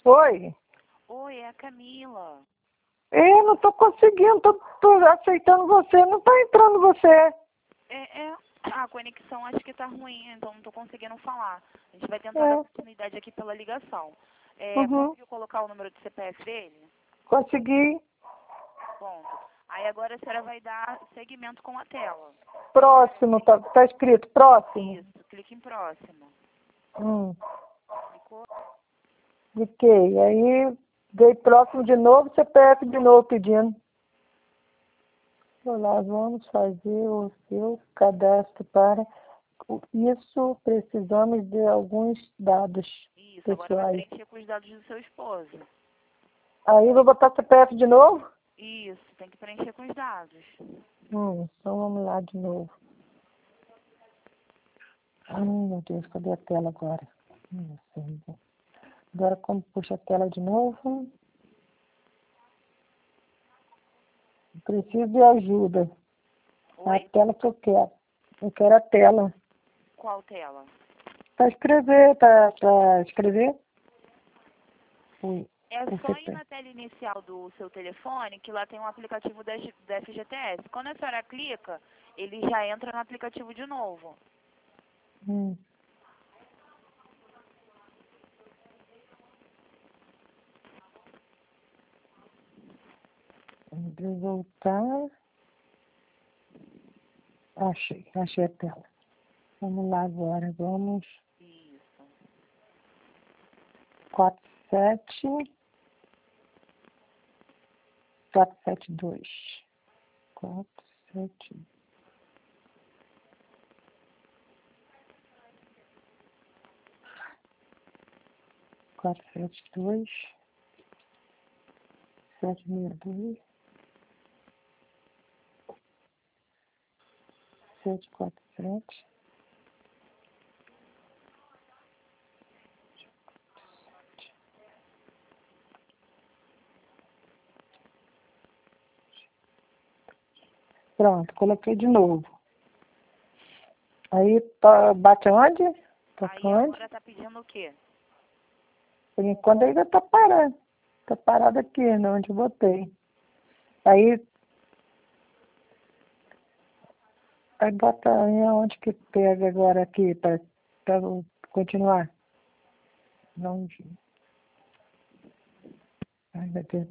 Oi. Oi, é a Camila. Não tô conseguindo, tô aceitando você, não tá entrando você. A conexão acho que tá ruim, então não tô conseguindo falar. A gente vai tentar dar continuidade aqui pela ligação. Conseguiu colocar o número do CPF dele? Consegui. Ponto. Aí agora a senhora vai dar seguimento com a tela. Próximo, tá escrito próximo. Isso, clique em próximo. Clicou? Cliquei. Aí dei próximo de novo, CPF de novo pedindo. Olá, vamos fazer o seu cadastro para isso. Precisamos de alguns dados Isso, agora vai pessoais. preencher com os dados do seu esposo. Aí vou botar CPF de novo? Isso, tem que preencher com os dados. Então vamos lá de novo. Ai, meu Deus, cadê a tela agora? Agora como puxa a tela de novo? Preciso de ajuda. Oi? A tela que eu quero. Eu quero a tela. Qual tela? Para escrever, para escrever? É só ir na tela inicial do seu telefone, que lá tem um aplicativo da FGTS. Quando a senhora clica, ele já entra no aplicativo de novo. Vou voltar. Achei a tela. Vamos lá agora, vamos. Isso. 472. 472. 472. 762. 747. Pronto, coloquei de novo. Aí bate onde? Aí agora tá pedindo o quê? Por enquanto ainda tá parado. Tá parado aqui, né, onde eu botei. Aí bota aí onde que pega agora aqui para continuar. Não. Ai, meu Deus.